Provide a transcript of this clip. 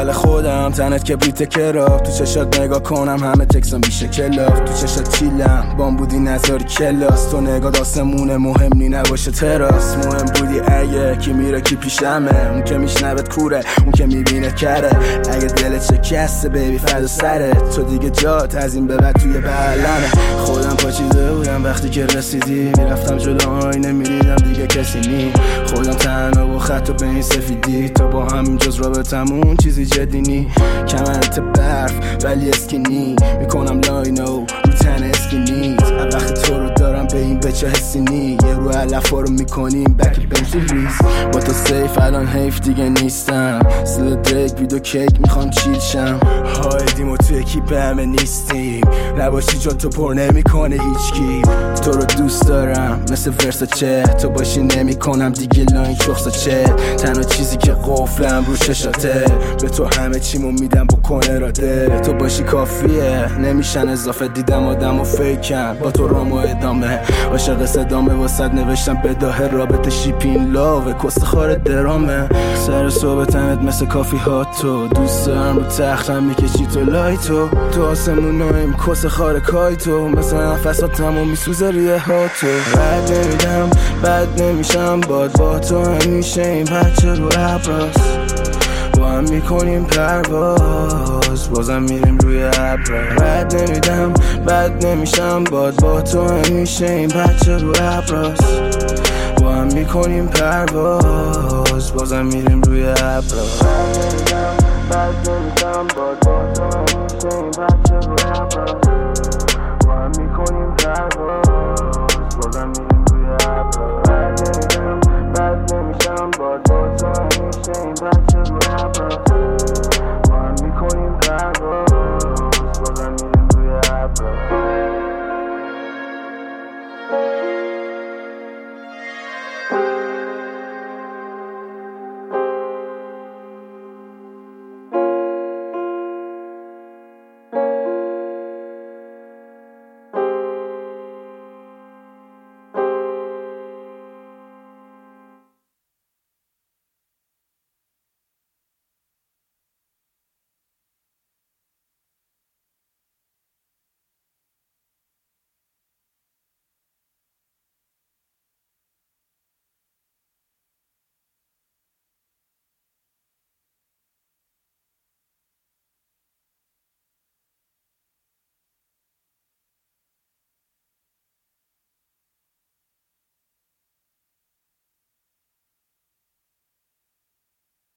بغل خودم تنت کبریت کراب، تو چشات نگاه کنم همه تکسا میشه کلاف، تو چشات چیلم بام بودی نظر کلاس، تو نگاه داسمونه مهم نی نباشه تراس، مهم بودی اگه کی میره کی پیشمه، اون که میشنوت کوره اون که میبینه کره، اگه دلت شکسته بیبی فدا سرت، تو دیگه جات از این به بعد توی بغلمه. خودم پاچیده بودم وقتی که رسیدی، میرفتم جلو آینه میریدم دیگه کسی نی، خودم تنها با خط و به این سفیدی، تا با هم جز رابطمون چیزی جدی نی، کمرت برف ولی اسکینی، میکنم لاینو رو تن اسکینیت، وقتی تو رو دارم به این بچه حسی نی، یه رو علفا رو میکنیم بک بنزی ریز، با تو سیف الان حیف دیگه نیستم، سل دریک ویدو کیک میخوام چیل شم، هایدیم و تو اکیپ همه نیستیم، نباشی جا تو پر نمیکنه هیچکی، تو رو دوست دارم مثل ورساچه، تو باشی نمیکنم دیگه لاین شخصا چه، تنها چیزی که قفلم رو چشاته، به تو همه چیمو میدم بکن اراده، تو باشی کافیه نمیشن اضافه، دیدم آدم و فیکن با تو رامو ادامه، عاشق صدامه واسد نوشتم بداهه، رابطه شیپین لاوه کست خار درامه، سر صبح تنت مثل کافی هات، تو دوست دارم رو تختم میکشی تو لایتو، تو آسمون نایم کس خار کایتو، مثل نفسات تمام میسوزه ریه هاتو، رد نمیدم بد نمیشم با تو همیشه این بچه رو عبراست، با هم میکنیم پرواز بازم میریم روی ابر، رد نمیدم بد نمیشم با تو همیشه این بچه رو عبراست، با هم میکنیم پرواز بازم میریم روی ابر، رد نمیدم بد نمیشم با تو همیشه این بچه رو عبراست.